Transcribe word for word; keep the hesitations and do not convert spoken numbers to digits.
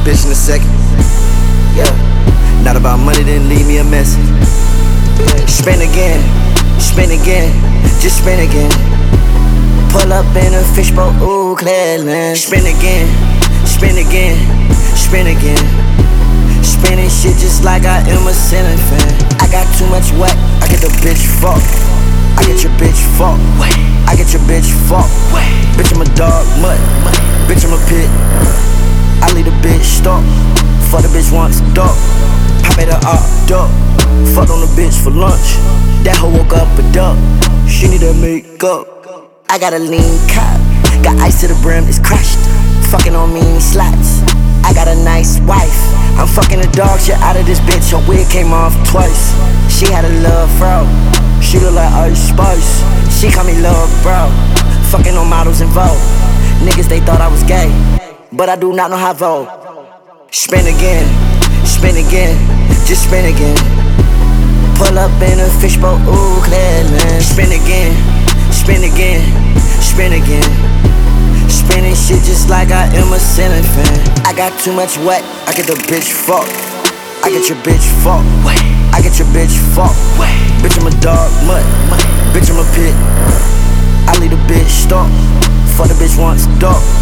bitch in a second. Yeah, not about money, then leave me a message. Spin again, spin again, just spin again. Pull up in a fishboat, ooh, Clearland. Spin again, spin again, spin again. Spinning shit just like I am a ceiling fan. I got too much wet, I get the bitch fucked. I get your bitch fucked. I get your bitch fucked. Bitch, I'm a dog, mutt. Bitch, I'm a pit. I leave the bitch stuck. Fuck the bitch once, duck. Pop at her up, duck. Fuck on the bitch for lunch. That hoe woke up a duck. She need her makeup. I got a lean cop. Got ice to the brim, it's crushed. Fucking on me slots. I got a nice wife. I'm fucking the dog shit out of this bitch. Her wig came off twice. She had a love fro. She look like Ice Spice. She call me love bro. Fucking on models in Vogue. Niggas they thought I was gay, but I do not know how Vogue. Spin again, spin again, just spin again. Pull up in a fishboat, ooh, Clearland. Spin again, spin again, spin again. Spinning shit just like I am a ceiling fan. I got too much wet, I get the bitch fucked. I get your bitch fucked. I get your bitch fucked. Bitch, I'm a dog, mutt. Bitch, I'm a pit. I leave the bitch stuck. Fuck the bitch once, duck.